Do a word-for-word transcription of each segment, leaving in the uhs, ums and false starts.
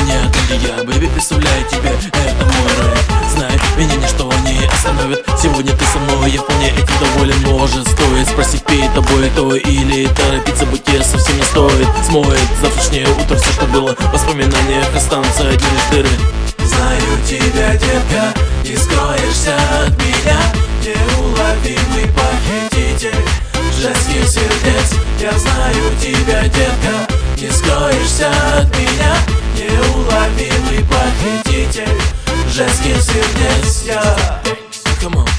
меня, как я, бэби, представляю тебе, это мой рай. Знай, меня ничто не остановит. Сегодня ты со мной, я вполне этим доволен. Может, стоит спросить перед тобой то или торопиться, будь тебе совсем не стоит. Смоет завтрашнее утро все, что было. Воспоминания останутся одни лишь дыры. Знаю тебя, детка, не скроешься от меня. Неуловимый похититель женских сердец. Я знаю тебя, детка, не скроешься от меня. Неуловимый похититель женских сердец. Я Come on,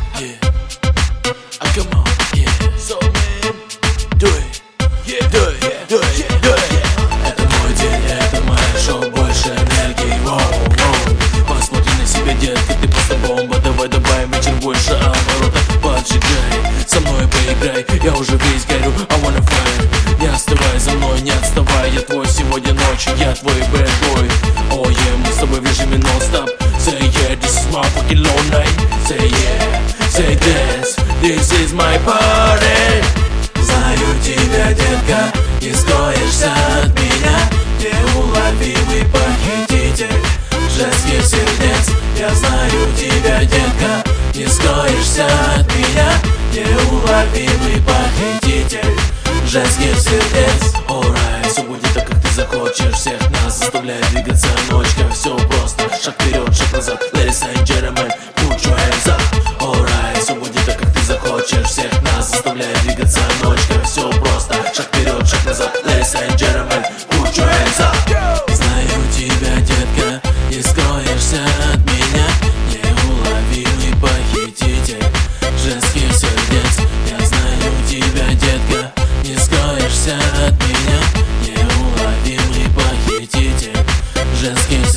yeah. Ah, come on, yeah. So man, do it, yeah, do it, do it, do it. Это мой день, это мое шоу, больше энергии, воу, воу. Посмотри на себя, детка, ты просто бомба. Давай добавим вечер больше оборота. Поджигай, со мной поиграй, я уже весь горю, I wanna fly. Не остывай за мной, не отставай, я твой сегодня ночью, я твой bad boy. Oh yeah, мы с тобой в режиме non-stop. Say yeah, this is my fucking long night. Say yeah, say dance, this is my party. знаю тебя, детка, не скроешься от меня. Неуловимый похититель женских сердец. Я знаю тебя, детка, не скроешься от меня. Неуловимый похититель женских сердец. Alright, все будет так, как ты захочешь. Всех нас заставляет двигаться ночка. Все просто, шаг вперед, шаг назад. Ladies and gentlemen, put your hands up. Alright, все будет так, как ты захочешь. Всех нас заставляет двигаться ночка. Все просто, шаг вперед, шаг назад. Ladies and gentlemen, put your hands up. Знаю тебя, детка, не скроешься от меня. Неуловимый похититель женских сердец. Я знаю тебя, детка, не скроешься от меня. Неуловимый похититель женских